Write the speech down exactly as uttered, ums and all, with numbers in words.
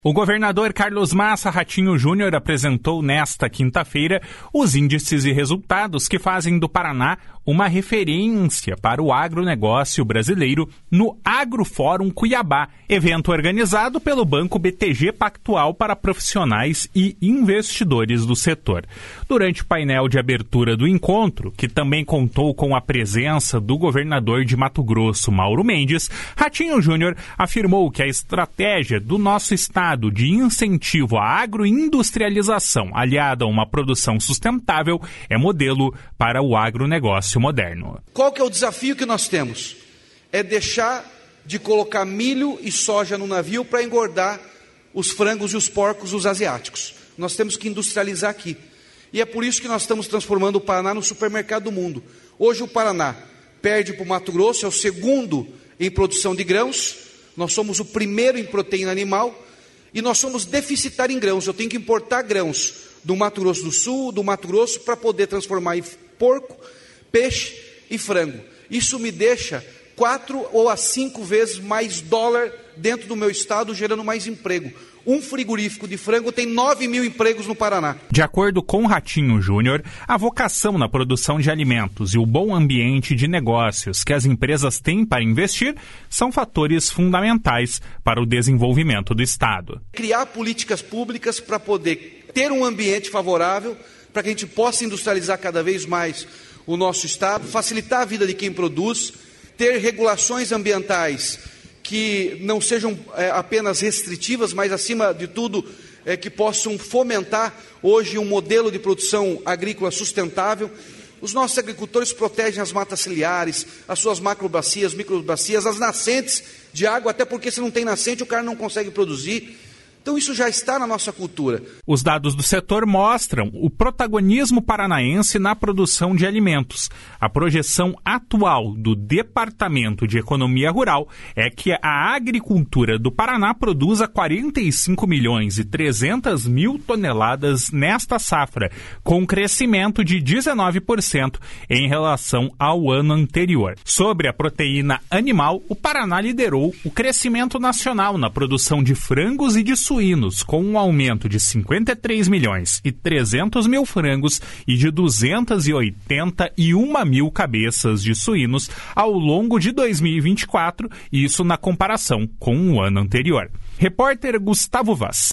O governador Carlos Massa Ratinho Júnior apresentou nesta quinta-feira os índices e resultados que fazem do Paraná uma referência para o agronegócio brasileiro no Agrofórum Cuiabá, evento organizado pelo Banco B T G Pactual para profissionais e investidores do setor. Durante o painel de abertura do encontro, que também contou com a presença do governador de Mato Grosso, Mauro Mendes, Ratinho Júnior afirmou que a estratégia do nosso estado de incentivo à agroindustrialização aliada a uma produção sustentável é modelo para o agronegócio moderno. Qual que é o desafio que nós temos? É deixar de colocar milho e soja no navio para engordar os frangos e os porcos os asiáticos. Nós temos que industrializar aqui. E é por isso que nós estamos transformando o Paraná no supermercado do mundo. Hoje o Paraná perde para o Mato Grosso, é o segundo em produção de grãos, nós somos o primeiro em proteína animal, e nós somos deficitários em grãos. Eu tenho que importar grãos do Mato Grosso do Sul, do Mato Grosso, para poder transformar em porco, peixe e frango. Isso me deixa quatro ou a cinco vezes mais dólar dentro do meu estado, gerando mais emprego. Um frigorífico de frango tem nove mil empregos no Paraná. De acordo com Ratinho Júnior, a vocação na produção de alimentos e o bom ambiente de negócios que as empresas têm para investir são fatores fundamentais para o desenvolvimento do estado. Criar políticas públicas para poder ter um ambiente favorável, para que a gente possa industrializar cada vez mais o nosso estado, facilitar a vida de quem produz, ter regulações ambientais que não sejam é, apenas restritivas, mas acima de tudo é, que possam fomentar hoje um modelo de produção agrícola sustentável. Os nossos agricultores protegem as matas ciliares, as suas macrobacias, microbacias, as nascentes de água, até porque se não tem nascente o cara não consegue produzir. Então isso já está na nossa cultura. Os dados do setor mostram o protagonismo paranaense na produção de alimentos. A projeção atual do Departamento de Economia Rural é que a agricultura do Paraná produza quarenta e cinco milhões e trezentas mil toneladas nesta safra, com crescimento de dezenove por cento em relação ao ano anterior. Sobre a proteína animal, o Paraná liderou o crescimento nacional na produção de frangos e de suínos, com um aumento de cinquenta e três milhões e trezentos mil frangos e de duzentas e oitenta e uma mil cabeças de suínos ao longo de dois mil e vinte e quatro, isso na comparação com o ano anterior. Repórter Gustavo Vaz.